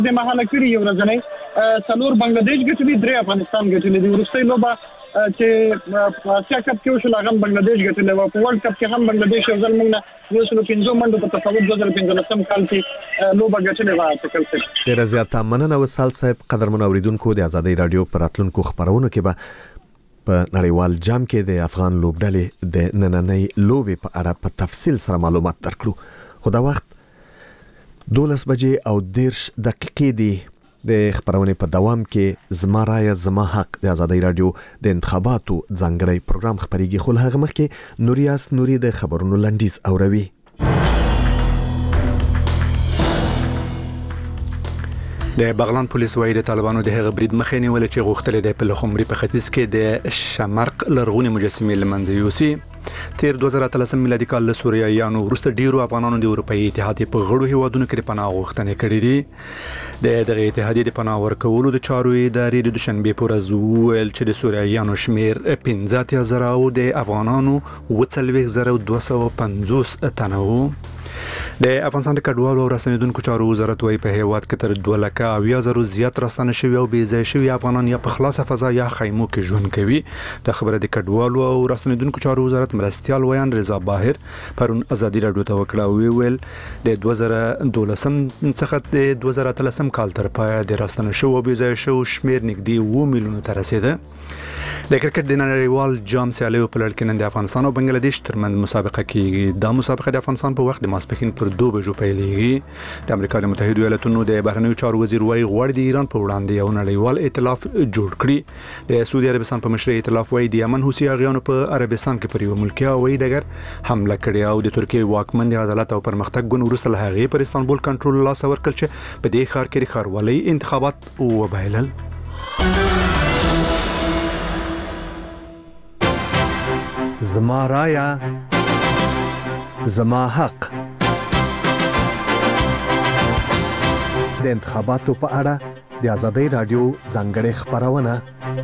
د مهاله کړي یو ورځنی څلور بنگلاديش ګټلي 3 افغانستان ګټلي د وروستۍ لوبه چې آسیا کپ کې وشو هغه بنگلاديش ګټلي و په ورلد کپ کې هم بنگلاديش یو ځل موږ 15 منډو په تفاوت 2015 کال کې لوبه ګټلي و تکل څه ډیر زیاته مننه وسال صاحب. قدرمن اوریدونکو د آزادۍ رادیو پراتلونکو خبرونو کې به په نړیوال جام کې د افغان لوبډلې د نننۍ لوبې په اړه په تفصیل سره معلومات درکړو. خو دا وخت 12 بجې او 10 دقیقې دی. د خبرونې په دوام کې زما رایه زما حق د آزادۍ رادیو د انتخاباتو ځانګړی پروګرام خبريږي. خو هغه مخکې نوریاس نوري د خبرونو لنډیز اوروي. د بغلان پولیس وایي د طالبانو د هغه برید مخې نیول چې غوښتل د پلخمري په ختیځ کې د شمرق لرغونی مجسمې لمنځه یوسي. تیر 2013 میلادي کال له سوریایانو وروسته ډیرو افغانانو د اروپאי اتحاد په غړو هیوادونو کې پناه غوښتنې کړې دي. دغه اتحادیې د پناه ورکولو د چارو ادارې د دوشنبه پر ورځ ویل چې د سوریایانو شمیر 15000 او د افغانانو 4250 تنه وو. د افغانستان د کډوالو او راستنیدونکو چارو وزارت وايي په هیواد کې تر 2,000 زیات راستنه شوی او بې ځای شوی افغانان یا په خلاصه فضا یا خیمو کې ژوند کوي. د خبره د کډوالو او راستنیدونکو چارو وزارت مرستيال ویان رضا باهر پرون آزادي رادیو ته وکړه ویل د 2012 څخه د 2013 کال تر پایه د راستنه شو او بې ځای شو شمیر نږدې 2 میلیونو ته رسیده. د کرکټ د نړیوال جام سیالیو په لړ کې نن د افغانستان او بنگلاديش ترمنځ مسابقه کیږي. دا مسابقه د افغانستان په وخت د ماسپښین پر 2 بجو پیلېږي. د امریکا د متحده ایالاتونو د بهرنیو چارو وزیر وايي غواړي د ایران په وړاندې یو نړیوال ائتلاف جوړ کړي. د سعودي عربستان په مشرۍ ائتلاف وايي د یمن حوثي اغیانو په عربستان کې پر یو ملکی هوایي ډګر حمله کړې او د ترکیه واکمن د عدالت او پرمختګ ګوند وروسته له هغې پر استانبول کنټرول لاس ورکړ چې په دې ښار کې ښاروالۍ انتخابات وبایلل. زما رایه زما حق د انتخاباتو په اړه د آزادۍ رادیو ځانګړې خبرونه.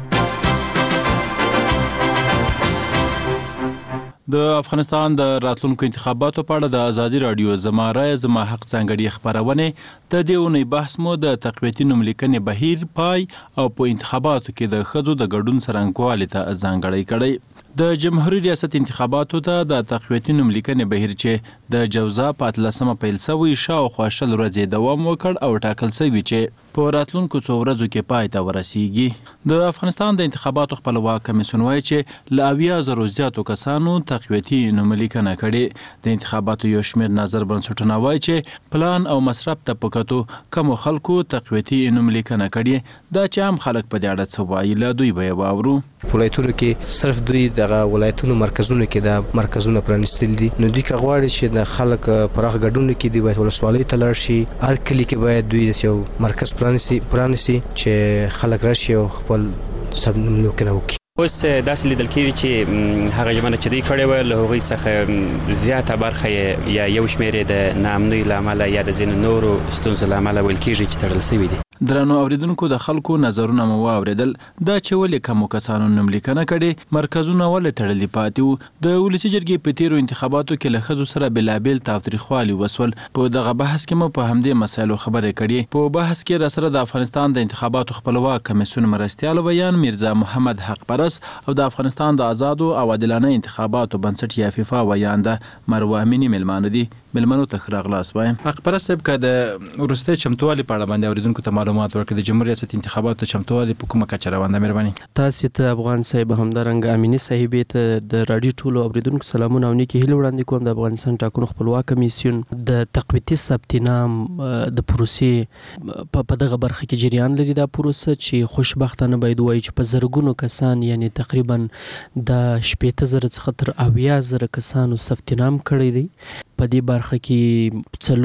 د افغانستان د راتلونکو انتخاباتو په اړه د آزادۍ رادیو زما رایه زما حق ځانګړې خبرونه د دې اونۍ بحث مو د تقویتي نوملیکنې بهیر پای او په انتخاباتو کې د ښځو د ګډون څرنګوالي ته ځانګړی کړی. د جمهوریت ریاست انتخاباتو ته د تقویتي نوملیکنې بهیر چې د جوزا په 13 پیل شوی شاوخوا شل ورځې دوام وکړ او ټاکل شوی چې په راتلونکو څو ورځو کې پای ته ورسیږي. د افغانستان د انتخاباتو خپلواک کمیسیون وايي چې له 80,000 زیاتو کسانو تقویتي نوملیکنه کړې. د انتخاباتو یو شمېر نظر بنسټونه وايي چې پلان او مصرف ته پکتو کوم خلکو تقویتي نوملیکنه کړې. دا چې هم خلک په دې اړه څه وایي له دوی به واورو. ولایتونو کې صرف دوی د ولایتونو مرکزونو کې د مرکزونو پرانیستل دي. نو دوی کغواړي چې د خلک پراخ ګډون کې دی باید ولسوالۍ ته لاړ شي. هر کلی کې باید دوی یو مرکز پرانیسي چې خلک راشي او خپل سب نوملیکنه وکړي. اوس داسې لیدل کېږي چې هغه ژمنه چې دوی کړې وه له هغوی څخه زیاته برخه یا یو شمېر د ناامنۍ له امله یا د ځینو نورو ستونزو له امله ویل کېږي چې تړل شوي دي. درنو اوریدونکو د خلکو نظرونه مو واوریدل. دا چې ولې کمو کسانو نوملیکنه کړي مرکزونه ولې تړلي پاتې وو. د ولسي جرګې په تیرو انتخاباتو کې له ښځو سره بېلابېل تاوتریخوالي وسول. په دغه بحث کې مو په همدې مسایلو خبرې کړې. په بحث کې راسره د افغانستان د انتخاباتو خپلواک کمیسیون مرستیال ویان میرزا محمد حق پرس او د افغانستان د آزادو او عادلانه انتخاباتو بنسټ یا فیفا ویان د مروه امینی ملمانو دي. ملمنو ته راغلاس وایم. حق پرس صاحب که د وروستي چمتووالي په اړه باندې اوریدونکو ته معلومات ورکړي. د جمهوریت ریاست انتخاباتو چمتووالي په کومه کچه روان ده؟ مهرباني. تاسو ته افغان صاحب همدارنګ امینی صاحبې ته د رادیو ټولو اوریدونکو سلامونه او نیکی هیله وړاندې کوم. د افغانستان ټاکنو خپلواک کمیسیون د تقویتي ثبت نام د پروسې په دغه برخه کې جریان لري. دا پروسه چې خوشبختانه باید وایي چې په زرګونو کسان یعنی تقریبا د 18,000 څخه تر 80,000 کسانو ثبت نام کړی دی. په دې برخه کې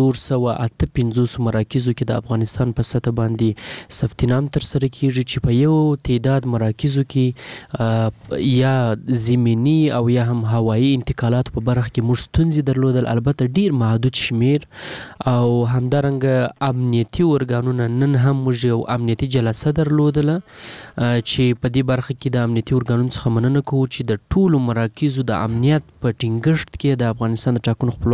458 مراکزو کې د افغانستان په سطح باندې ثبت نام تر سره کیږي چې په یو تعداد مراکزو کې یا زمینی او یا هم هوایی انتقالات په برخه کې موږ ستونزې درلودل، البته ډیر محدود شمیر، او همدارنګه امنیتي ارګانونه نن هم موږ یو امنیتي جلسه درلودله چې په دې برخه کې د امنیتي ارګانونو څخه مننه کوو چې د ټولو مراکزو د امنیت په ټینګښت کې د افغانستان د ټاکنو خپلواک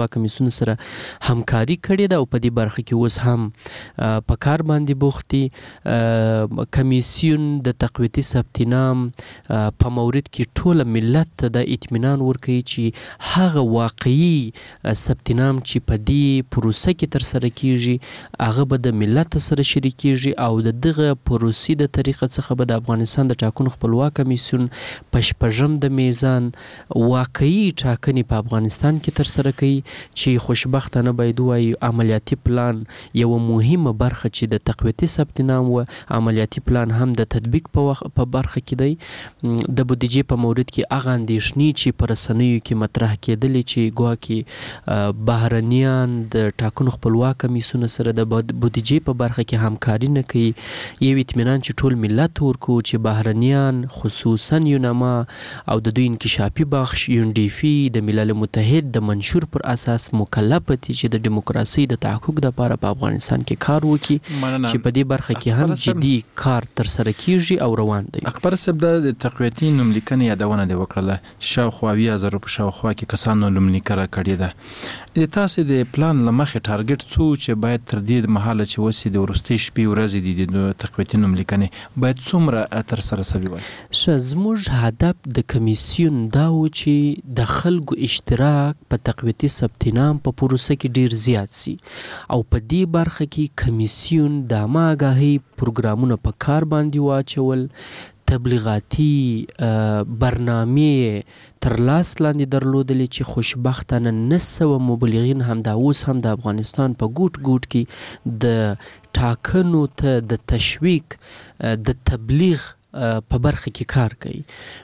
کمیسیون سره همکاري کړې ده او په دې برخه کې اوس هم په کار باندې بوخت دي. کمیسیون د تقویتي ثبت نام په مورد کې ټول ملت ته د اطمینان ورکوي چې هغه واقعي ثبت نام چې په دې پروسه کې تر سره کیږي هغه به د ملت سره شریکیږي او د دغه پروسې د طریقه څخه به د افغانستان د ټاکنو خپلواک کمیسیون په شپږم د میزان واقعي ټاکنې په افغانستان کې تر سره کوي چې خوشبختانه باید وایي عملیاتي پلان یو مهمه برخه چې د تقویتي ثبت نام و عملیاتي پلان هم د تطبیق په برخه کې دی. د بودیجې په مورد کې هغه اندېښنې چې په رسنیو کې مطرح کېدلې چې ګواکې بهرنیان د ټاکنو خپلواک کمیسیون سره د بودیجې په برخه کې همکاري نه کوي. یو اطمینان چې ټول ملت ورکو چې بهرنیان خصوصا یونما او د دوی انکشافي بخش UNDP د ملل متحد د منشور پر اساس مکلف دي چې د دیموکراسي د تحقق لپاره په افغانستان کې کار وکړي چې په دې برخه کې هم جدي کار تر سره کیږي او روان دی. اخبار سب د تقویتي نوملیکنې یادونه دی وکړه چې شاوخوا 20000 په شاوخوا کې کسانو نوملیکره کړې ده. د تاسو د پلان لمخې ټارګټ څو چې باید تر دې مهاله چې وسی د ورستي شپې ورځې د تقویتي نوملیکنې باید څومره تر سره سوي وي؟ زموږ هدف د کمیسیون دا و چې د خلکو اشتراک په تقویتي ثبت نام په پروسه کې ډیر زیات سي او په دې برخه کې کمیسیون د ماګاهي پروګرامونه په کار باندې واچول، تبلیغاتي برنامې تر لاس لاندې درلودلې چې خوشبختانه 900 مبلغین هم دا اوس هم د افغانستان په ګوټ ګوټ کې د ټاکنو ته د تشویق د تبلیغ په برخه کې کار کوي.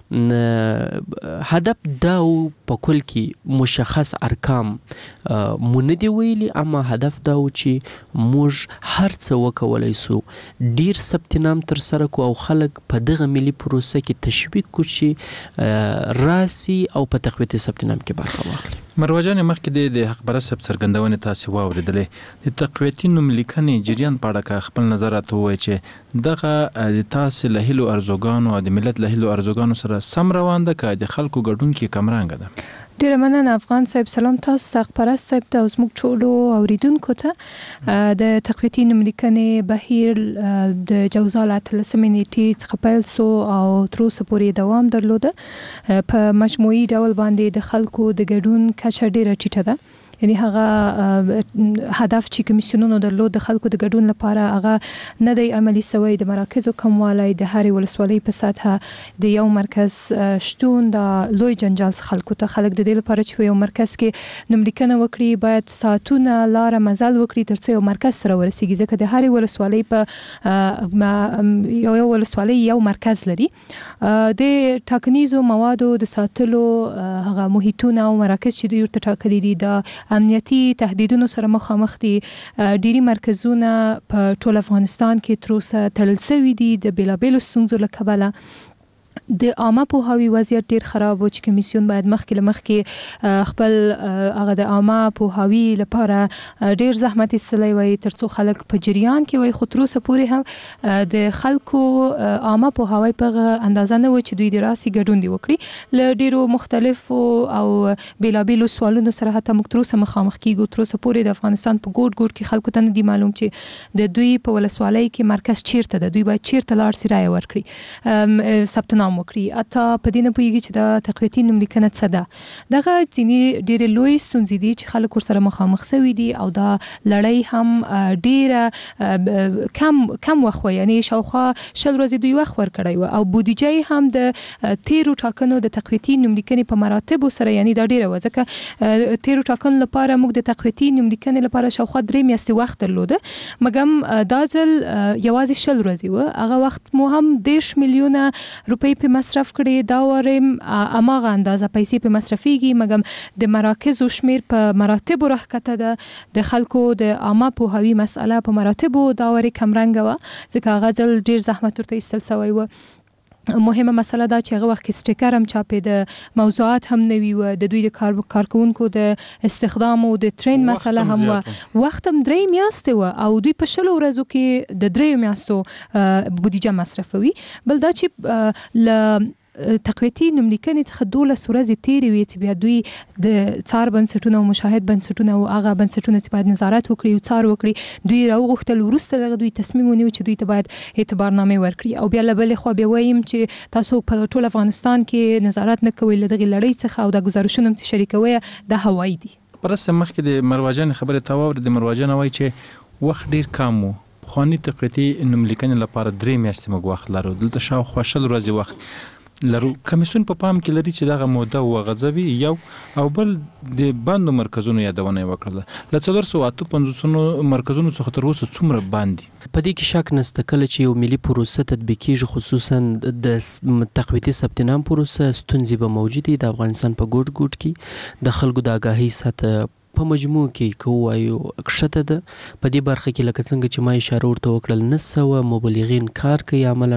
هدف دا په کل کې مشخص ارقام مونږ دی ویلي، اما هدف دا و چې موږ هر څه وکولای سو ډیر ثبت نام تر سره کو او خلک په دغه ملي پروسه کې تشویق کو چې راسي او په تقویتي ثبت نام کې برخه واخلي. مروه جان مخکې د حق پرست څرګندونې تاسو واوریدلې د تقویتي نوملیکنې جریان په اړه خپل نظرات وایي چې دغه د تاسو له هیلو ارزوګانو او د ملت له هیلو ارزوګانو سره سم روان ده که د خلکو ګډون کې کمرنګ ده؟ ډیره مننه افغان صاحب. سلام تاسو ته، حق پرست صاحب ته او زموږ ټولو اوریدونکو ته. د تقویتي نوملیکنې بهیر د جوزا له 13 نیټې څخه پیل سو او تر اوسه پورې دوام درلوده. په مجموعي ډول باندې د خلکو د ګډون کچه ډیره ټیټه ده. یعنی هغه هدف چې کمیسیونونو درلود د خلکو د ګډون لپاره هغه نه دی عملی سوی. د مراکزو کموالی، د هرې ولسوالۍ په سطحه د یو مرکز شتون د لوی جنجال خلکو ته خلک د دې لپاره چې یو مرکز کې نوملیکنه وکړي باید ساعتونه لاره مزل وکړي ترڅو یو مرکز سره ورسیږي، ځکه د هرې ولسوالۍ په یو ولسوالۍ یو مرکز لري. د ټاکنیزو موادو د ساتلو هغه محیطونه او مراکز چې دوی ورته ټاکلي دي د امنیتي تهدیدونو سره مخامخ دي. ډیری مرکزونه په ټول افغانستان کې تر اوسه تړل شوي دي د بیلابیلو ستونزو له کبله. د عامه پوهاوي وضعیت ډیر خراب و چې کمیسیون باید مخکې خپل هغه د عامه پوهاوي لپاره ډیر زحمت ایستلی وای ترڅو خلک په جریان کې وای. خو تر اوسه پورې هم د خلکو عامه پوهاوي په اندازه نه و چې دوی د راسي ګډون دی وکړي. له ډیرو مختلفو او بیلابیلو سوالونو سره حتی موږ تر اوسه مخامخ کیږو. تر اوسه پورې د افغانستان په ګوټ ګوټ کې خلکو ته نه دی معلوم چې د دوی په ولسوالۍ کې مرکز چیرته ده، دوی باید چیرته لاړ سي رایه ورکړي، ثبت نام وکړي. اته په دې نه پوهیږي چې د تقویتي نوملیکنه څه ده. دغه ځینې ډېرې لوی ستونزې دي چې خلک ورسره مخامخ شوي دي او دا لړۍ هم ډېره کم وخت وه، یعنې شاوخوا 10 ورځې دوی وخت ورکړی و او بودیجه هم د تیرو ټاکنو د تقویتي نوملیکنې په مراتبو سره یعنې دا ډېره وه، ځکه تیرو ټاکنو لپاره موږ د تقویتي نوملیکنې لپاره شاوخوا 3 میاشتې وخت درلوده، مګم دا ځل یوازې 10 ورځې وه. هغه وخت مو هم 10 میلیونه روپۍ په مصرف کړي. دا ورم اماغه اندازه پیسې په مصرفيږي، مګم د مراکزو شمیر په مراتبو راکته ده. د خلکو د عامه پوهاوي مسأله په مراتبو دا ورې کمرنګ و، ځکه هغه ځل ډیر زحمت ورته ایستل شوی و. مهمه مسله دا چې هغه وخت کې سټیکر هم چاپې د موضوعات هم نوي و، د دوی د کارکونکو د استخدام او د ټرین مسله هم و. وخت هم 3 میاشتې و او دوی په 10 ورځو کې د 3 میاشتو بودیجه مصرفوي. بل دا چې تقویتي نوملیکنې څخه 12 ورځې تیرې وي چې بیا دوی د څار بنسټونه او مشاهد بنسټونه او هغه بنسټونه چې باید نظارت وکړي او څار وکړي دوی راوغوښتل وروسته دغه دوی تصمیم ونیو چې دوی ته باید اعتبارنامې ورکړي او بیا له بلې خوا بیا وایم چې تاسو په ټول افغانستان کې نظارت نه کوئ له دغې لړۍ څخه او د ګزارشونو چې شریکوي د هوایي دي. پرسته مخکې د مروجان خبره تاور د مروجان وای چې وخت ډیر کم وو خواني تقویتي نوملیکنې لپاره 3 میاشتې موږ وخت لرو دلته شاوخوا 20 ورځې وخت لرو. کمیسیون په پام کې لري چې دغه موده وغځوي یو او بل د بندو مرکزونو یادونه وکړه ل 458 مرکزونو څخه تر اوسه څومره باندې په دې کې شک نشته کله چې یو ملي پروسه تطبیق کیږي خصوصا د تقویتي ثبت نام پروسه ستونزې به موجودي د افغانستان په ګوټ ګوټ کې د خلکو د آگاهی سطح په مجموع کې کوایو کښته ده. په دې برخه کې لکه څنګه چې ما اشاره ورته وکړل 900 مبلغین کار کوي عملاً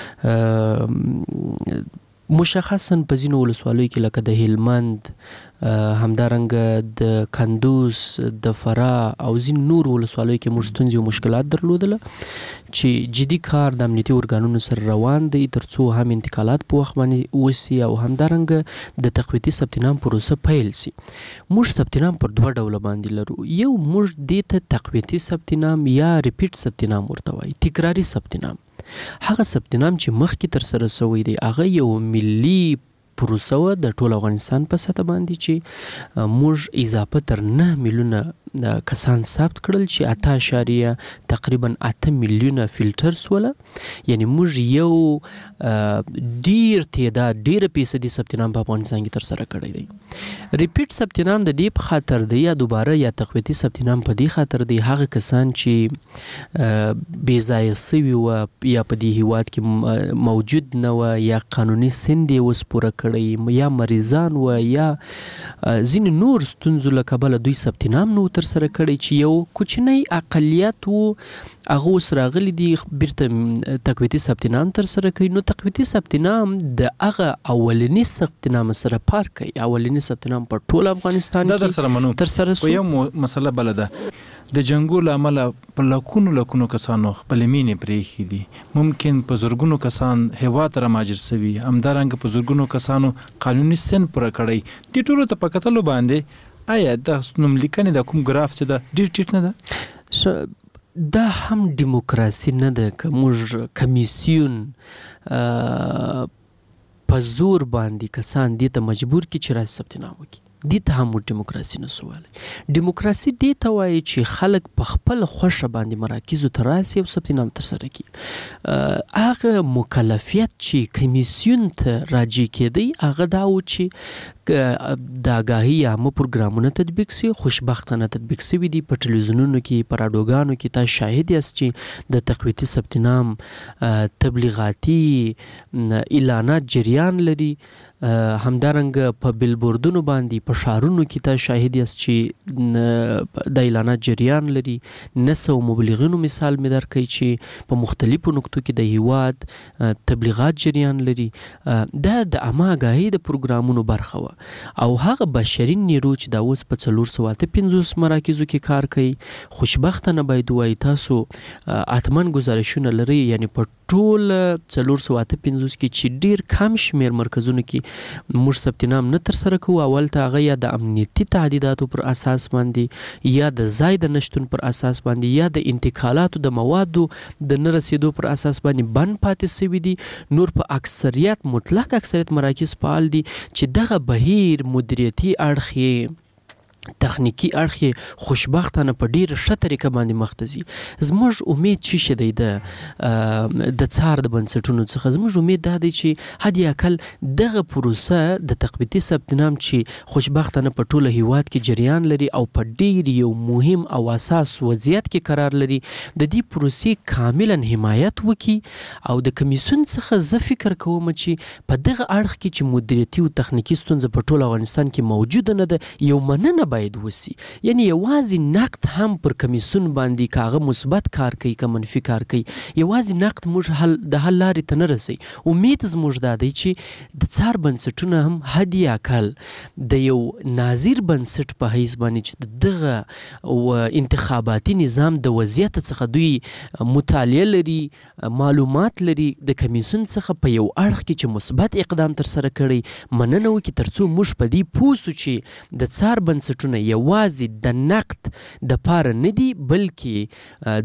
مشخصاً په ځینو ولسوالیو کې لکه د هلمند همدارنګه د کندوز د فراه او ځینو نور ولسوالیو کې موږ ستونزې او مشکلات درلودله چې جدي کار د امنیتي ارګانونو سره روان دی ترڅو هم انتقالات په وخت باندې وسی او همدارنګه د تقویتي ثبت نام پروسه پیل سي. موږ ثبت نام پر 2 ډوله باندې لرو. یو موږ دې ته تقویتي ثبت نام یا ریپیټ ثبت نام ورته وایي تکراری ثبت نام. هغه ثبت نام چې مخکې تر سره شوی دی هغه یو ملي پروسه و د ټول افغانستان په سطح باندې چې موږ اضافه تر 9 میلیونه کسان ثبت کړل چې 8 تقریبا 8 میلیونه فلټر سوله یعنی موږ یو ډیر تعداد ډیر فیصدي ثبت نام په افغانستان کې تر سره کړی دی. ریپیټ ثبت نام د دې په خاطر دی یا دوباره یا تقویتي ثبت نام په دې خاطر دی هغه کسان چې بې ځایه سوي و یا په دې هیواد کې موجود نه و یا قانوني سند یې اوس پوره کړی یا مریضان و یا ځینې نور ستونزو له کبله دوی ثبت نام نو تر سره کړی چې یو کوچنی اقلیت و هغه اوس راغلی دي بیرته تقویتي ثبت نام تر سره کوي. نو تقویتي ثبت نام د هغه اولني ثبت نام سره پار کوي. اولني ثبت نام په ټول افغانستان کې تر سره سو. یو مسله بل ده د جنگو لامل په لکونو کسانو خپل مینې پرېښي دي ممکن په زرګونو کسان هیواد را مهاجر شوي همدارنګه په زرګونو کسانو قانوني سن پوره کړی دي ټولو ته په کتلو باندې آیا د نوملیکنې د کوم ګراف چې ده ډېر ټیټ نه ده دا هم دیموکراسي نه ده که موږ کمیسیون په زور باندې کسان دې ته مجبور کړي چې راځي ثبت نام وکړي دې ته هم دیموکراسي نه سواله. دیموکراسي دې ته وایي چې خلک په خپل خوښه باندې مراکزو ته راسي او ثبت نام ترسره کړي. هغه مکلفیت چې کمیسیون ته راجع کېدی هغه دا و چې د آگاهی عامه پروګرامونه تطبیق سي خوشبختانه تطبیق سوي دي په ټلویزیونونو کې په راډیوګانو کې تاسو شاهد یاست چې د تقویتي ثبت نام تبلیغاتي اعلانات جریان لري همدارنګه په بیلبوردونو باندې په شهرونو کې تاسو شاهد یاست چې د اعلانات جریان لري. 900 مبلغینو مثال مې درکړی چې په مختلفو نقطو کې د هیواد تبلیغات جریان لري. دا د عامه آگاهی د پروګرامونو برخه و او هغه بشري نیرو چې دا اوس په 450 مراکزو کې کار کوي خوشبختانه باید وایي تاسو اتمن گزارشونه لري یعنی په ټول 450 کې چې ډیر کم شمیر مرکزونو کې موږ ثبت نام نه تر سره کوو. اول ته هغه یا د امنیتي تعهداتو پر اساس باندې یا د ځای د نشتون پر اساس باندې یا د انتقالاتو د موادو د نه رسیدو پر اساس باندې بند پاتې شوي دي. نور په اکثریت مطلق اکثریت مراکز فعال دي چې دغه بهیر مدیریتي اړخ تخنیکی اړخ خوشبختانه په ډیره ښه طریقه باندې مخته ځي. زموږ امید چې دی د څار د بنسټونو څخه زموږ امید دا دی چې حد اقل دغه پروسه د تقویتي ثبت نام چې خوشبختانه په ټوله هیواد کې جریان لري او په ډیر یو مهم او اساس وضعیت کې قرار لري د دې پروسې کاملا حمایت وکړي او د کمیسیون څخه زه فکر کوم چې په دغه اړخ کې چې مدیریتي او تخنیکی ستونزه په ټول افغانستان کې موجوده نه ده یو مننه باید وسی. یعنی یوازې نقد هم پر کمیسون باندې کاغه مثبت کار کوي که منفي کار کوي، یوازې نقد موږ د حل لارې ته نه رسي. امید زموږ دا دی چې د څار بنسټونه هم حد اقل د یو ناظر بنسټ په حیث باندې چې دغه انتخاباتي نظام د وضعیت څخه دوی مطالعه لري، معلومات لري، د کمیسون څخه په یو اړخ کې چې مثبت اقدام تر سره کړي مننه وکړي، ترڅو موږ په دې پوه سو چې د څار بنسټونه یوازې د نقد د پاره نه دي، بلکې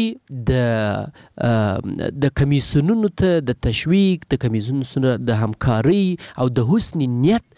دوی د کمیسونونو ته د تشویق، د کمیسونو سره د همکاري او د حسن نیت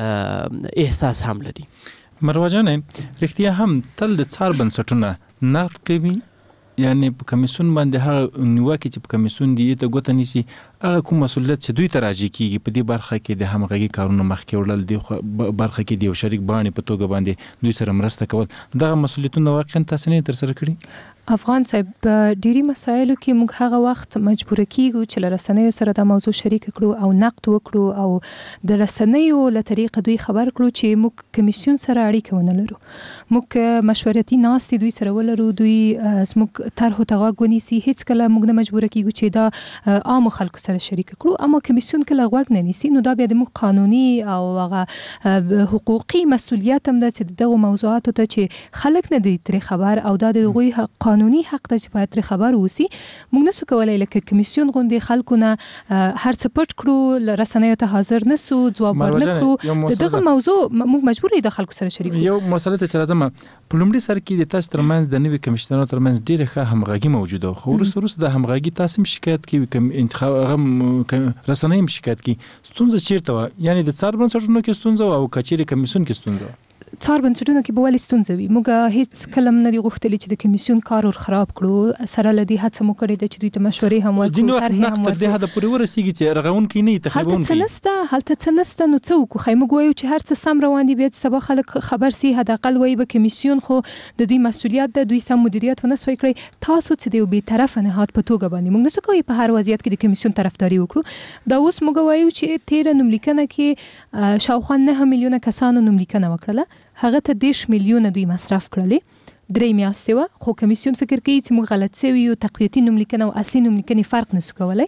احساس هم لري. مروه جانې رښتیا هم تل د څار بنسټونه نقد کوي، یعنی په کمیسون باندې هغه نیوکه چې په کمیسون دی ته ګوته نیسي، هغه کوم مسؤلیت چې دوی ته راځي کیږي په دې برخه کې د همغږي کارونه مخکې وړل، د برخه کې د یو شریک باندې په توګه باندې دوی سره مرسته کول، دغه مسؤلیتونه واقعا تاسو نه تر سره کړی؟ افغان صاحب ډيري مسایلو کې موږ هغه وخت مجبور کیږو چې لرسنیو سره د موضوع شریک کړو او نقد وکړو او د رسنیو له طریقه دوی خبر کړو چې موږ کمیسیون سره اړیکه ونه لرو، موږ مشورتي ناستې دوی سره ولرو، دوی زموږ طرحو ته غوږ ونیسي، هیڅ کله موږ نه مجبور کیږو چې دا عام خلکو سره شریک کړو. اما کمیسیون کله غوږ نه نیسي نو دا بیا د موږ قانوني او هغه حقوقي مسؤلیت هم ده چې دغه موضوعاتو ته چې خلک نه دي ترې خبر او دا د غوي قانوني حق ته چې باید تر خبر وسی. موږ نسو کولای لکه کمیسیون غونډې خلکو نه هر څه پټ کړو، رسنیو ته حاضر نسو، ځواب ورنکړو. دغه موضوع موږ مجبور یو د خلکو سره شریک یو مسله ته چې راځم په لومړي سر کې د تاسو ترمنځ د نوي کمشنرانو ترمنځ ډیره ښه همغږي موجوده، خو وروسته د همغږي تاسو شکایت کوي کوم انتخاب رسنۍ شکایت کوي، ستونزه چیرته و؟ یعنی د څار بنسټونو کې ستونزه او کچېری کمیسیون کې ستونزه؟ څار بنسټونو کې به ولې ستونزه وي؟ موږ هیڅ کلم نه دی غوښتلی چې د کمیسیون کار ور خراب کړو، سره لدی هڅه مو کړې ده چې دوی ته مشورې هم ورکړو، طرحې هم ورکړو. د هدا پورې ورسیږي چې رغون کې نه تخریبون کې هلته څه نسته، نو څه وکړو؟ خو موږ وایو چې هر څه سم روان دي، بیا سبا خلک خبر سي، حد اقل وایي به کمیسیون خو د دوی مسؤلیت ده، دوی سم مدیریت ونه سوي کړی. تاسو چې د یو بې طرفه نهاد په توګه باندې موږ نسو کوي په هر وضعیت کې د کمیسیون طرفداري وکړو. دا اوس موږ وایو چې 13 نوملیکنه کې شاوخوا 9 میلیونه کسانو نوملیکنه وکړه، هغه ته 10 میلیونه دوی مصرف کړلې، 3 میاشتې و، خو کمیسیون فکر کوي چې موږ غلط سوي یو، تقویتي نوملیکنه او اصلي نوملیکنه فرق نسو کولای.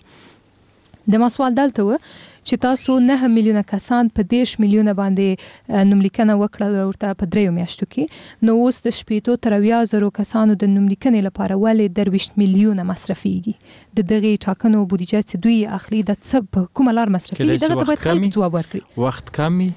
د ما سوال دلته و چې تاسو 9 میلیونه کسان په 10 میلیونه باندې نوملیکنه وکړه ورته په 3 میاشتو کې، نو اوس د 15 تر 20,000 کسانو د نوملیکنې لپاره ولې 23 میلیونه مصرفيږي؟ د دغه ټاکنو بودیجه چې دوی اخلي د څه په کومه لار مصرفيږي؟ دغه ته باید خلک ځواب ورکړي. وخت کمی،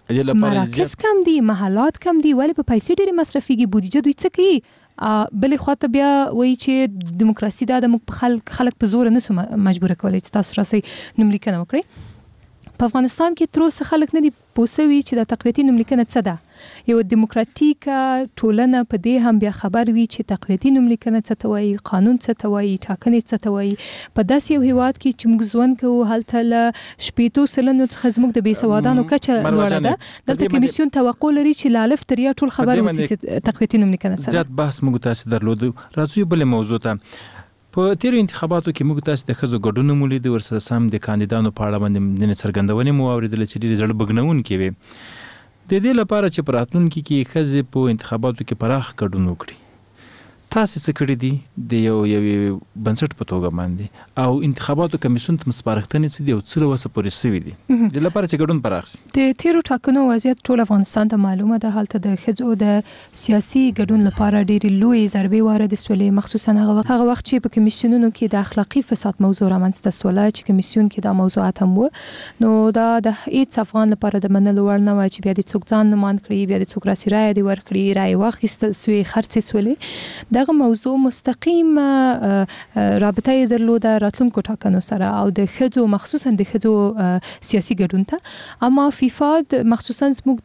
مراکز کم دي، محلات کم دي، ولې په پیسې ډېرې مصرفيږي؟ بودیجه دوی څه کوي؟ بلې خواته بیا وایي چې دیموکراسي دا د موږ خلک په زور نسو مجبور کولای چې تاسو راسي نوملیکنه وکړي. په افغانستان کې تر اوسه خلک نه دي پوسوي چې د تقویتي نوملیکنه څه ده. یو دیموکراتیک ټولنه په دې هم بیا خبر وي چې تقویتي نوملیکنه څه ته وایي، قانون څه ته وایي، ټاکنې څه ته وایي. په داسې یو هیواد کې چې موږ ژوند کوو هلته له 15% څخه زموږ د بېسوادانو کچه لوړه ده، دلته کمیسیون توقع لري چې له الف تر یا ټول خبر وسی چې تقویتي نوملیکنه څه ده. زیات بحث موږ تاسو درلود. راځو بل موضوع ته. په تیر انتخاباتو کې موږ تاسو د خزو ګډون مولید ورسره سم د کاندیدانو په اړه باندې د څرګندونې مو اوریدل چې ډېر زړه بګنون کې وي. د دې لپاره چې پراتونکو کې خزې په انتخاباتو کې پراخ ګډون وکړي، تاسو څه کړی دي د یو بنسټ په توګه باندې او انتخاباتو کمیسیون ته سپارښتنې څه دي او څه وسه پورې سوي دي د لپاره چې ګډون پراخ شي؟ د تیرو ټاکنو وضعیت ټول افغانستان ته معلومه ده، حالت د خځو د سیاسي ګډون لپاره ډېری لوی ضربې وارد سولې، مخصوصا هغه وخت چې په کمیسیونونو کې د اخلاقی فساد موضوع رامنځته سوله، چې کمیسیون کې دا موضوعات هم وو، نو دا د هیڅ افغان لپاره د منلو وړ نه و چې بیا د څوک ځان نوماند کړي، بیا د څوک راسي رایه دی ورکړي، رایه واخیستل سوی، خرڅې سولې. دغه موضوع مستقیم رابطه درلوده راتلونکو ټاکنو سره او د خځو مخصوصا د خځو سیاسي ګډون ته. اما فیفا مخصوصا زموږ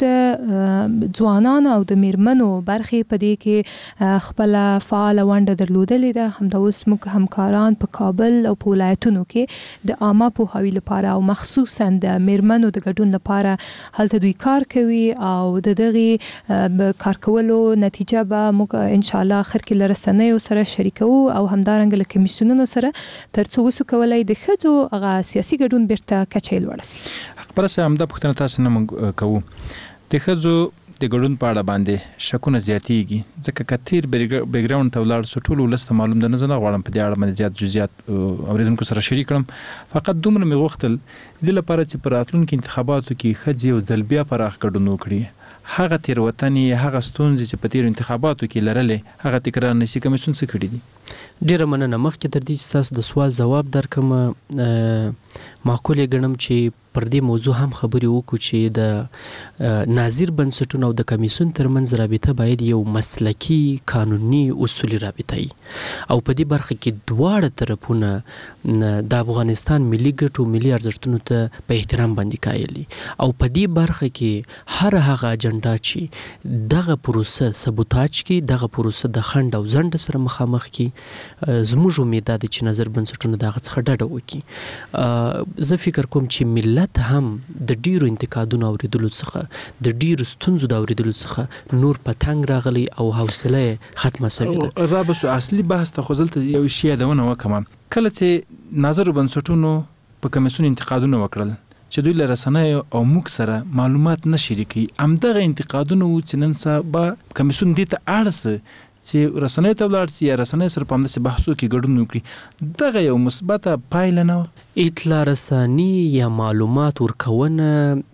د ځوانانو او د میرمنو برخې په دې کې خپل فعال ونډه درلودلې ده. همدا اوس موږ همکاران په کابل او په ولایتونو کې د عامه پوهاوي لپاره او مخصوصا د میرمنو د ګډون لپاره هلته دوی کار کوي او د دغه کار کولو نتیجه به موږ ان شاء الله اخر کې لرسنیو سره شریکو او همدارنګه له کمیسیونونو سره ترڅو وسو کولای د خځو هغه سیاسي ګډون بیرته کچې لوړ شي. خبره سم د پښتنه تاسو نه کوو د خځو د ګډون په اړه باندې شکونه زیاتېږي ځکه کثیر بیک ګراوند ته ولاړ سو ټول ولست معلوم ده نه غواړم په دې اړه باندې زیات جزئیات اوریدونکو سره شریک کړم فقط دومره مې غوښتل د لپاره چې پر راتلونکو انتخاباتو کې ښځې یو ځل بیا پراخ ګډون وکړي هغه تېروتنې هغه ستونزې چې په تېرو انتخاباتو کې لرلې هغه تکرار نه شي کمیسیون څه کړي دي ډیره مننه مخکې تر دې چې تاسو د سوال جواب درکم معقول ګڼم چې پر دې موضوع هم خبرې وکړو چې د ناظر بنسټونو او د کمیسیون ترمنځ رابطه باید یو مسلکی قانوني اصولي رابطه وي او په دې برخه کې دواړه طرفونه د افغانستان ملي ګټو ملي ارزښتونو ته په احترام باندې قایل او په دې برخه کې هر هغه اجنډا چې دغه پروسه سبوتاج کې دغه پروسه د خند او زند سره مخامخ کې زموږ امید ده چې ناظر بنسټونه دغه څخه ډډه وکړي زه فکر کوم چې ملت هم د ډیرو انتقادونو اوریدلو څخه د ډیرو ستونزو د اوریدلو څخه نور په تنګ راغلی او حوصله ختمه شوې ده رابس اصلي بحث ته خوځل یو شی یادونه وکم کله چې ناظر بنسټونو په کمیسیون انتقادونه وکړل چې دوی له رسنیو او موږ سره معلومات نه شریکي همدغه انتقادونه چې نن سبا کمیسیون دې ته اړه چې رسنیو ته ولاړ شي یا رسنیو سره په همداسې بحثو کې ګډون وکړي دغه یو مثبته پایله نه وه اطلاع رساني یا معلومات ورکونه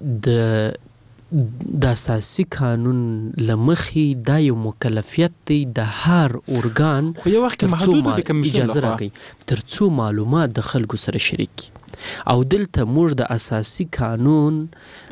د اساسي قانون لمخې دا یو مکلفیت دی د هر ارګان خو یو وخت محدود د کمیسیون اجازه راکوي ترڅو معلومات د خلکو سره شریک او دلته موږ د اساسي قانون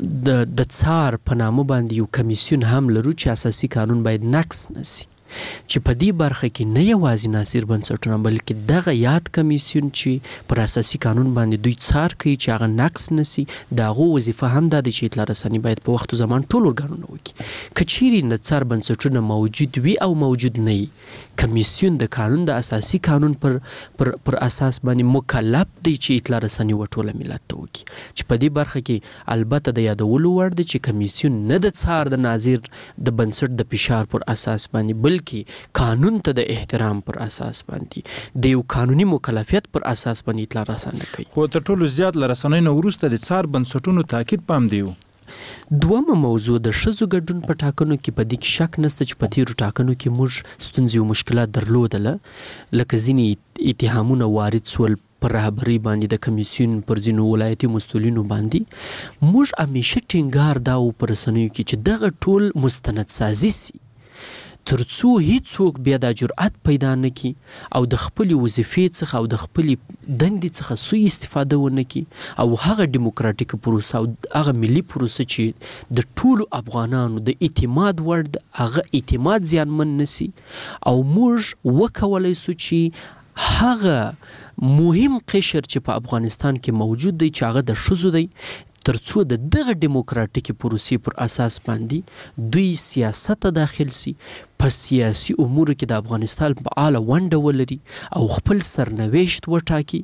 د څار په نامه باندې یو کمیسیون هم لرو چې اساسي قانون باید نقض نشي چې په دې برخه کې نه یوازې ناظر بنسټونه بلکې دغه یاد کمیسیون چې پر اساسي قانون باندې دوی څار کوي چې هغه نقص نشي د هغو وظیفه هم دا دی چې اطلاع رسني باید په وخت زمان ټول ارګانونه وکړي که چیرې نڅار بنسټونه موجود وي او موجود نه وي کمیسیون د قانون د اساسي قانون پر اساس باندې مکلف دی چې اطلاع رسني وټوله ملت ته وکړي چې په دې برخه کې البته د یادولو وړ دی چې کمیسیون نه د څار د ناظر د بنسټ د فشار پر اساس باندې بلکې قانون ته د احترام پر اساس باندې د یو قانوني مکلفیت پر اساس باندې اطلاع رسانه کوي خو تر ټولو زیات له رسنیو وروسته د څار بنسټونو تاکید پام دی دومره موضوع د ښځو ګډون په ټاکنو کې په دې کې شک نشته چې په تیرو ټاکنو کې موږ ستونزې او مشکلات درلودله لکه ځینې اتهامونه وارد سول پر رهبرۍ باندې د کمیسیون پر ځینو ولایتي مسؤلینو باندې موږ همیشه ټینګار دا و په رسنیو کې چې دغه ټول مستند سازي سي ترڅو هیڅوک بیا د جرأت پیدا نه کی او د خپل وظیفې څخه او د خپل دندې څخه سوء استفاده ونه کی او هغه دیموکراتیک پروسه او هغه ملي پروسه چې د ټولو افغانانو د اعتماد وړ هغه اعتماد زیانمن نسی او موږ وکولای سو چې هغه مهم قشر چې په افغانستان کې موجود دی چې هغه د ښځو دی ترڅو د دغه دیموکراتیکي پروسې پر اساس باندې دوی سیاست ته داخل سي په سیاسي امورو کې د افغانستان په اړه ونډه ولري او خپل سرنوشت وټاکي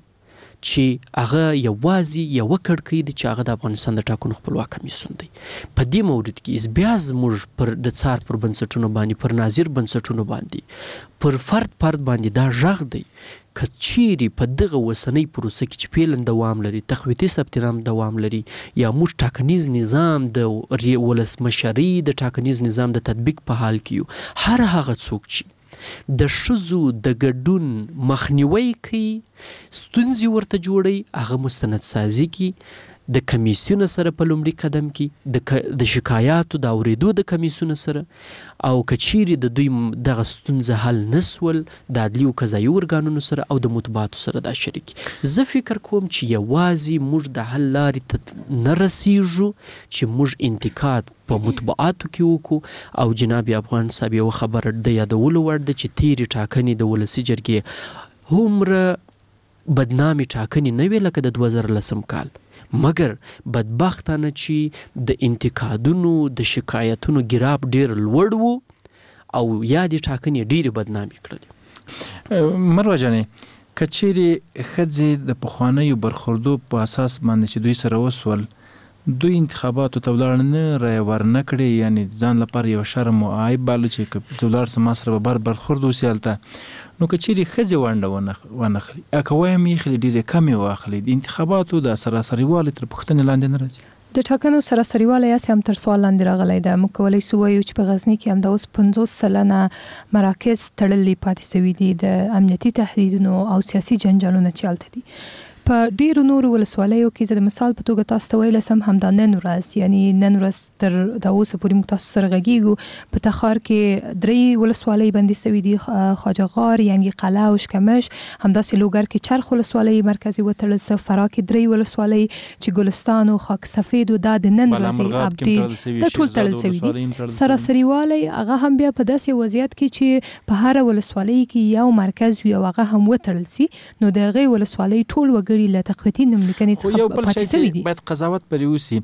چې هغه یوازې یو کړکۍ دی چې هغه د افغانستان د ټاکنو خپلواک کمیسیون دی په دې مورد کې بیا زموږ پر د څار پر بنسټونو باندې پر ناظر بنسټونو باندې پر فرد باندې دا غږ دی که چیرې په دغه وسنۍ پروسه کې چې پیلن دوام لري تخویتي ثبتنام دوام لري یا موږ ټاکنیز نظام د ولسمشرۍ د ټاکنیز نظام د تطبیق په حال کې یو هر هغه څوک چې د ښځو د ګډون مخنیوي کوي ستونزې ورته جوړوي هغه مستند سازي کوي د کمیسیون سره په لومړي قدم کې د شکایاتو د اوریدو د کمیسیون سره او کچيري د دوی دغه ستونزه حل نسول د عدلي او قضایي ارګانونو سره او د مطبوعاتو سره د شریک زه فکر کوم چې یوازې موږ د حل لارې ته نه رسیږو چې موږ انتقاد په مطبوعاتو کې وکړو او جناب افغان صاحب یو خبر د یادولو وړ ده چې تیری ټاکنې د ولسی جرګې همره بدنامي ټاکنې نه وی لکه د 2010 کال مګر بدبختانه چې د انتقادونو د شکایتونو ګراب ډیر لوړ وو او یا د ټاکنې ډیر بدنامي کړل مروه جانې کچيري خځې د پخوانیو برخوردو په اساس باندې چې دوی سره وسول دوی انتخاباتو ته ولاړ نه رای ورنکړي یعنی ځان لپاره یو شرم او عیب بل چې څولار سم سره برخورد وسیالته نو کچيري خځې ونخلي اکه وایم یې خلې ډیره کمی واخلي د انتخاباتو د سراسري والي تر پښتنې لاندې نه راځي د ټاکنو سراسریواله یا هم تر سوال لاندې راغلی ده. موږ کولی شو وایو چې په غزني کې هم د اوس 50% مراکز تړلي پاتې شوي دي د امنیتي تهدیدونو او سیاسي جنجالونو چې هلته دي. په ډیرو نورو ولسوالیو کې زه د مثال په توګه تاسو ته ویلی سم همدا نن ورځ یعنی نن ورځ تر د اوسه پورې موږ تاسو سره غږیږو په تخار کې 3 ولسوالۍ بندي شوي دي، خواجه غار، ینګي قلعه او شکمش. همداسې لوګر کې چرخ ولسوالۍ مرکزي وتړل شوه، فراه کې 3 ولسوالۍ چې ګلستان او خاک سفید او دا د نن ورځې اپډیټ د ټول تړل شوي دي. سراسري والی هغه هم بیا په داسې وضعیت کې چې په هر ولسوالۍ کې یو مرکز وي او هغه هم وتړل شي، نو د هغې ولسوالۍ ټول له تقویتي نوملیکنې څخه پاتې شوي دي. باید قضاوت پرې وشي.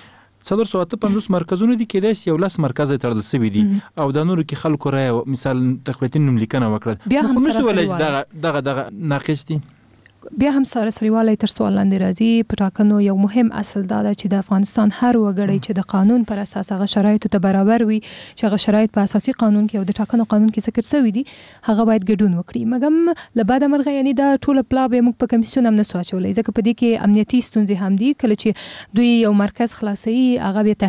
450 مرکزونه دي، کېدای شي 11 مرکز تړل شوي دي او د نورو کې خلکو رایه مثال تقویتي نوملیکنه وکړه، بیا هم سره دغه ناقص دي. بیا هم سراسریوالی تر سوال لاندې راځي. په ټاکنو یو مهم اصل دا ده چې د افغانستان هر وګړی چې د قانون پر اساس هغه شرایطو ته برابر وي، چې هغه شرایط په اساسي قانون کې او د ټاکنو قانون کې ذکر شوي دي، هغه باید ګډون وکړي. مګم له بده مرغه یعنی دا ټوله پلا به موږ په کمیسیون هم نسو اچولی، ځکه په دې کې امنیتي ستونزې هم دي. کله چې دوی یو مرکز خلاصوي هغه بیا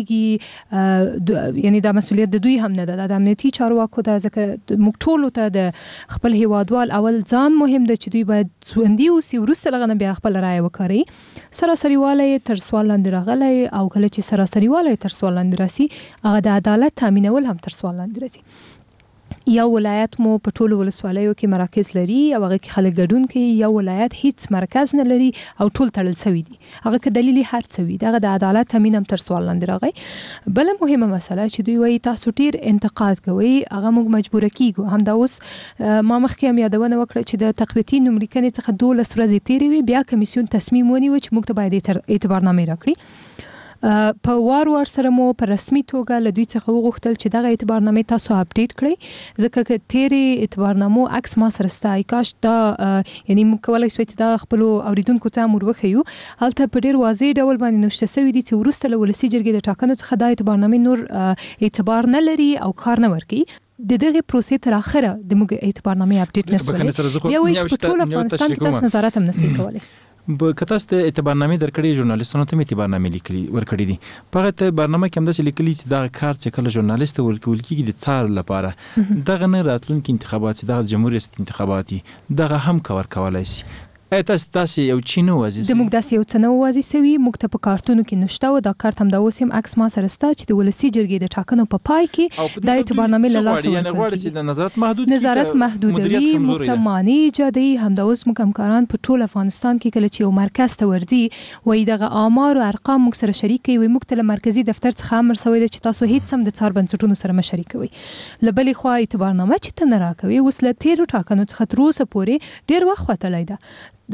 تهدیدیږي، یعنی دا مسؤلیت د دوی هم نه ده، د امنیتي چارواکو ده. ځکه موږ ټولو ته د خپل هیوادوال اول ځان مهم ده چې دوی باید ژوندي اوسي، وروسته لغه بیا خپل رایه وکړي. سراسریوالی تر سوال لاندې راغلی او کله چې سراسریوالی تر سوال لاندې راسي هغه د عدالت تامینول هم تر سوال لاندې راځي. یو ولایت مو په ټولو ولسوالیو کې مراکز لري او هغه کې خلک ګډون کوي، یو ولایت هیڅ مرکز نه لري او ټول تړل شوي دي، هغه که دلیل هر څه وي دغه د عدالت تامین هم تر سوال لاندې راغی. بله مهمه مسله چې دوی وایي تاسو ډیر انتقاد کوئ، هغه موږ مجبوره کیږو. همدا اوس ما مخکې هم یادونه وکړه چې د تقویتي نوملیکنې څخه 12 ورځې تیرې وي، بیا کمیسیون تصمیم ونیو چې موږ ته باید اعتبارنامې راکړي. په وار سره مو په رسمي توګه له دوی څخه وغوښتل چې دغه اعتبارنامې تاسو اپډیټ کړئ، ځکه که تیرې اعتبارنامو عکس ما سره سته، کاش دا یعنی موږ کولی شو چې دا خپلو اوریدونکو ته مور وښیو. هلته په ډیر واضح ډول باندې نوشته شوي دي چې وروسته له ولسي جرګې د ټاکنو څخه دا اعتبارنامې نور اعتبار نه لري او کار نه ورکوي. د دغه پروسې تر اخره د موږ اعتبارنامې اپډیټ نشولی، بیا وایي چې په ټول افغانستان کې تاسو نظارت هم نشئ کولی. کتاس ته اعتبارنامې درکړي، ژورنالیستانو ته اعتبارنامې ورکړي دي. په هغه اعتبارنامه کې هم داسې لیکلي چې دا کار چې کله ژورنالیست ورکول کېږي د څار لپاره، دغه نه راتلونکي انتخابات چې دغه جمهوریت ریاست انتخابات دغه هم کور کولای شي. تاسو یو چینو وازي د موږ داسې یو څه نو وازي سوي، موږ ته په کارتونو کې نشته او دا کارت هم دا اوس هم عکس ما سره سته چې د ولسی جرګې د ټاکنو په پای کې د اعتبارنامې له لاسه یعنی غواړي چې د نظارت محدودوي، موږ ته معنی ایجادي. هم دا اوس موږ همکاران په ټول افغانستان کې کله چې یو مرکز ته ورځي وایي دغه آمار او ارقام موږ سره شریک وي، موږ ته له مرکزی دفتر څخه امر شوی دی چې تاسو هیڅ هم د څار بنسټونو سره مشارکت کوي. لبلې خو اعتبارنامه چې ته نه راکوي، اوس له تیرو ټاکنو څخه تر اوسه پورې ډیر وخت وتلی ده.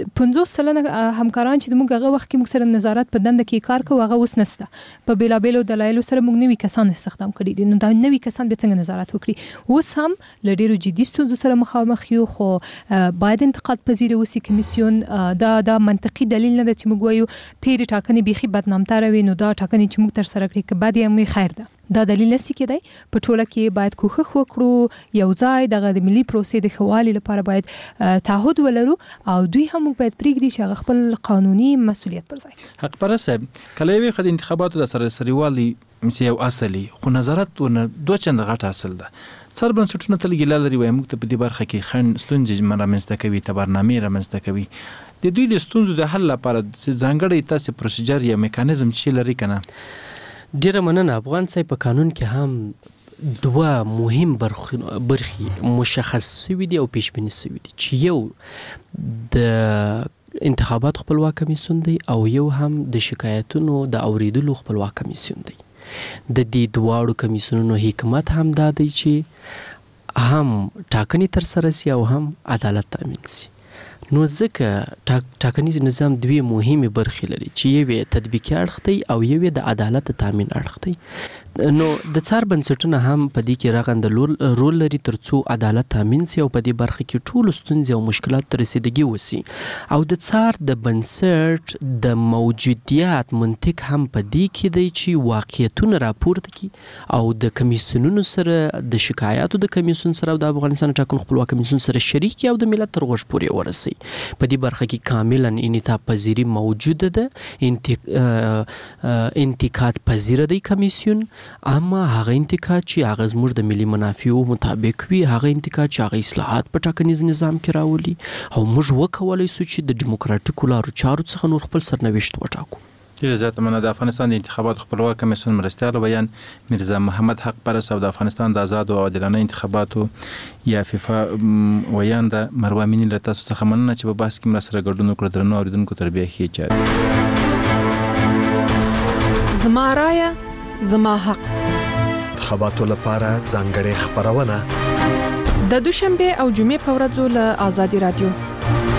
50% همکاران چې موږ هغه وخت کې موږ سره نظارت په دنده کې کار کوو هغه اوس نشته. په بیلابیلو دلایلو سره موږ نوي کسان استخدام کړي دي، نو دا نوي کسان به څنګه نظارت وکړي؟ اوس هم له ډیرو جدي ستونزو سره مخامخ یو، خو باید انتقاد پذیر اوسي کمیسیون. دا منطقي دلیل نه ده چې موږ وایو تیرې ټاکنې بیخي بدنامتره وي، نو دا ټاکنې چې موږ تر سره کړي که بد یې خیر ده. دا دلیل نسی کېدای. په ټوله کې باید کوښښ وکړو یو ځای دغه د ملي پروسې د ښه والي لپاره باید تعهد ولرو او دوی هم باید پرېږدي چې هغه خپل قانوني مسؤلیت پر ځای. حق پر صاحب کله یو خد انتخاباتو د سرسریوالي یو اصلي خو نظارت ونه دوه چند غټ اصل ده. څر بنسټونه تل ګیله لري وای موږ ته په دې برخه کې خند ستونزې رامنځته کوي، اعتبارنامې رامنځته کوي. د دوی د ستونزو د حل لپاره ځانګړی تاسو پروسیجر یا میکانیزم چې لري کنه؟ ډیره مننه. افغان صاحب په قانون کې هم دوه مهم برخې مشخص شوي دي او پیش بینی شوي دي چې یو د انتخابات خپلواک کمیسیون دی او یو هم د شکایتونو د اوریدلو خپلواک کمیسیون دی. د دې دواړو کمیسیونونو حکمت هم دا دی چې هم ټاکنې تر سره سي او هم عدالت تامین سي. نو ځکه ټاکنیز نظام دوی مهمه برخې لري چې یو تطبیقي اړخ دی او یو د عدالت تامین اړخ دی. نو د څار بنسټونه هم په دې کې راغند رول لري ترڅو عدالت تامین سي او په دې برخه کې ټول ستونزې او مشکلات تر رسیدګي وسی. او د څار د بنسټ د موجودیت منطق هم په دې کې دی چې واقعیتونه راپورته کی او د کمیسیونونو سره د شکایاتو د کمیسیون سره او د افغانستان ټاکنو خپلواک کمیسیون سره شریک او د ملت تر غوږ پورې ورسي. په دې برخه کې کاملا انعطاف پذیری موجوده ده، انتقاد پذیر دی کمیسیون، اما هغه انتقاد چې هغه زموږ د ملي منافعو مطابق وي، هغه انتقاد چې هغه اصلاحات په ټاکنیز نظام کې راولي، او موږ وکولای شو چې د دیموکراتیکو لارو چارو څخه نور خپل سرنوشت وټاکو. ډیره زیاته مننه. د افغانستان د انتخاباتو خپلواک کمیسیون مرستیال بیان میرزا محمد حق پرس او د افغانستان د آزاد او عادلانه انتخاباتو یا فیفا ویان د مروه امینی له تاسو څخه مننه چې په بحث کې مرسته ګډون وکړه. درنو اوریدونکو تربیه ښه چاره. زما رایه زما حق. انتخاباتو لپاره ځانګړې خبرونه د دوشنبه او جمعې په ورځو له آزادي رادیو